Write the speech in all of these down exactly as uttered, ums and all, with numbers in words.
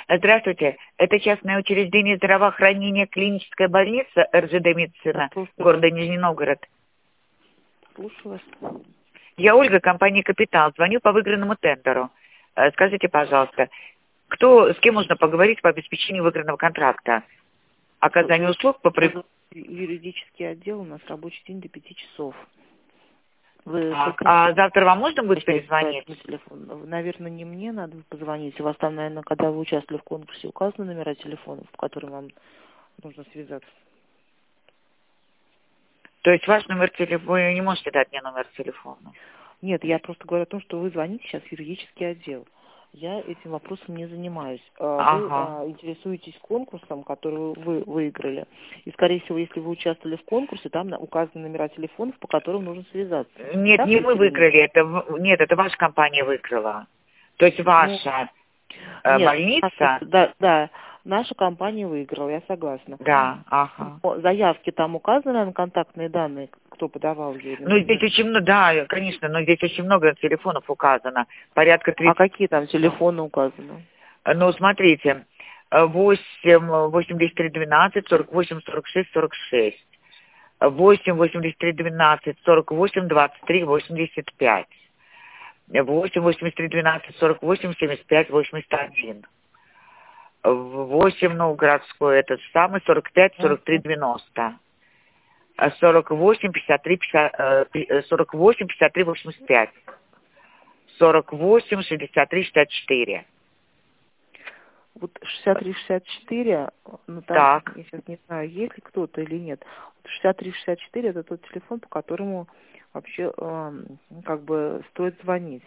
Здравствуйте. Это частное учреждение здравоохранения, клиническая больница эр жэ дэ медицина города Нижний Новгород. Слушаю вас. Я Ольга, компания «Капитал». Звоню по выигранному тендеру. Э, Скажите, пожалуйста, кто, с кем можно поговорить по обеспечению выигранного контракта? Оказание услуг по... при- Юридический отдел, у нас рабочий день до пяти часов. Вы А, только а завтра вам можно будет обращайтесь по перезвонить? этому телефону. Наверное, не мне надо позвонить. У вас там, наверное, когда вы участвовали в конкурсе, указаны номера телефонов, по которым вам нужно связаться. То есть ваш номер телефона... Вы не можете дать мне номер телефона? Нет, я просто говорю о том, что вы звоните сейчас в юридический отдел. Я этим вопросом не занимаюсь. А Вы Ага. а, интересуетесь конкурсом, который вы выиграли. И, скорее всего, если вы участвовали в конкурсе, там на- указаны номера телефонов, по которым нужно связаться. Нет, Так не ведь мы или нет? выиграли, это... в- Нет, это ваша компания выиграла. То есть Ну, ваша э, нет, наша- больница... да, да, наша компания выиграла, я согласна. Да, ага. Но заявки там указаны, наверное, контактные данные, кто подавал ее или Ну, нет? здесь очень много, да, конечно, но здесь очень много телефонов указано. Порядка А тридцати. какие там телефоны указаны? Ну, смотрите, восемь, восемьдесят три, двенадцать, сорок восемь, сорок шесть, сорок шесть. восемь, восемьдесят три, двенадцать, сорок восемь, двадцать три, восемьдесят пять. восемь, восемьдесят три, двенадцать, сорок восемь, семьдесят пять, восемьдесят один. восемь, ну, городской, этот самый, сорок пять, сорок три, девяносто. сорок восемь, пятьдесят три, пятьдесят, э, сорок восемь, пятьдесят три, восемьдесят пять. сорок восемь, шестьдесят три, шестьдесят четыре. Вот шестьдесят три шестьдесят четыре, ну там, Так. я сейчас не знаю, есть ли кто-то или нет. Вот шестьдесят три шестьдесят четыре это тот телефон, по которому вообще э, как бы стоит звонить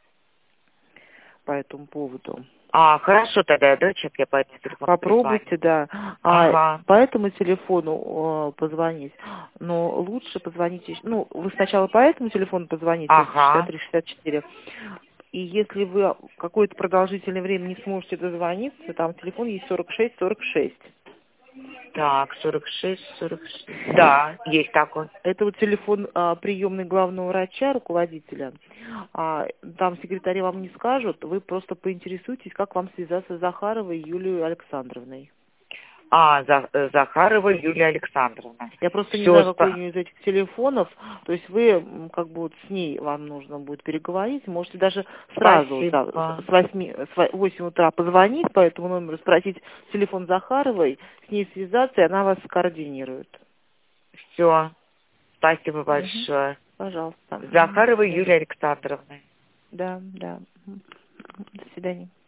по этому поводу. А, хорошо тогда, да, сейчас я по этому телефону перезвоню. Попробуйте, да, а Ага. по этому телефону э, позвонить. Но лучше позвоните, ну, вы сначала по этому телефону позвоните, шестьдесят Ага. три шестьдесят четыре. И если вы какое-то продолжительное время не сможете дозвониться, там телефон есть сорок шесть сорок шесть. Так, сорок шесть, сорок шесть. Да, есть такой. Это вот телефон а, приемный главного врача, руководителя. А, там секретари вам не скажут, вы просто поинтересуетесь, как вам связаться с Захаровой Юлией Александровной. А, За- э, Захарова Юлия Александровна. Я просто не Все, знаю, какой у нее из этих телефонов. То есть вы, м, как бы вот с ней вам нужно будет переговорить. Можете даже сразу вот, там, спасибо. с восьми, с во- восемь утра позвонить по этому номеру, спросить телефон Захаровой, с ней связаться, и она вас скоординирует. Все, спасибо Мгм. большое. Пожалуйста. Мгм. До Захарова свидания. Юлия Александровна. Да, да. Мгм. До свидания.